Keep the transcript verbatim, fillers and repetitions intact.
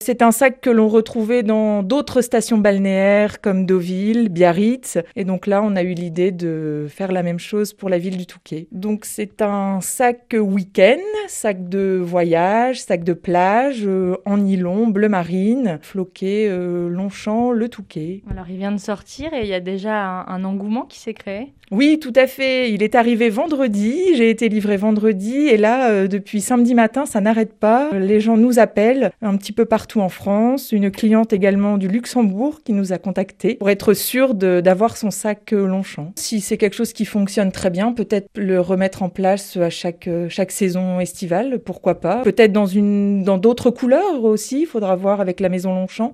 C'est un sac que l'on retrouvait dans d'autres stations balnéaires comme Deauville, Biarritz. Et donc là, on a eu l'idée de faire la même chose pour la ville du Touquet. Donc c'est un sac week-end, sac de voyage, sac de plage, euh, en nylon, bleu marine, floqué, euh, Longchamp, le Touquet. Alors il vient de sortir et il y a déjà un, un engouement qui s'est créé. Oui, tout à fait. Il est arrivé vendredi, j'ai été livrée vendredi et là, euh, depuis samedi matin, ça n'arrête pas. Les gens nous appellent un petit peu partout en France. Une cliente également du Luxembourg qui nous a contactés pour être sûre de, d'avoir son sac euh, Longchamp. Si c'est quelque chose qui fonctionne très bien, peut-être le remettre en place à chaque, euh, chaque saison estivale, pourquoi pas. Peut-être dans une, dans d'autres couleurs aussi, il faudra voir avec la maison Longchamp.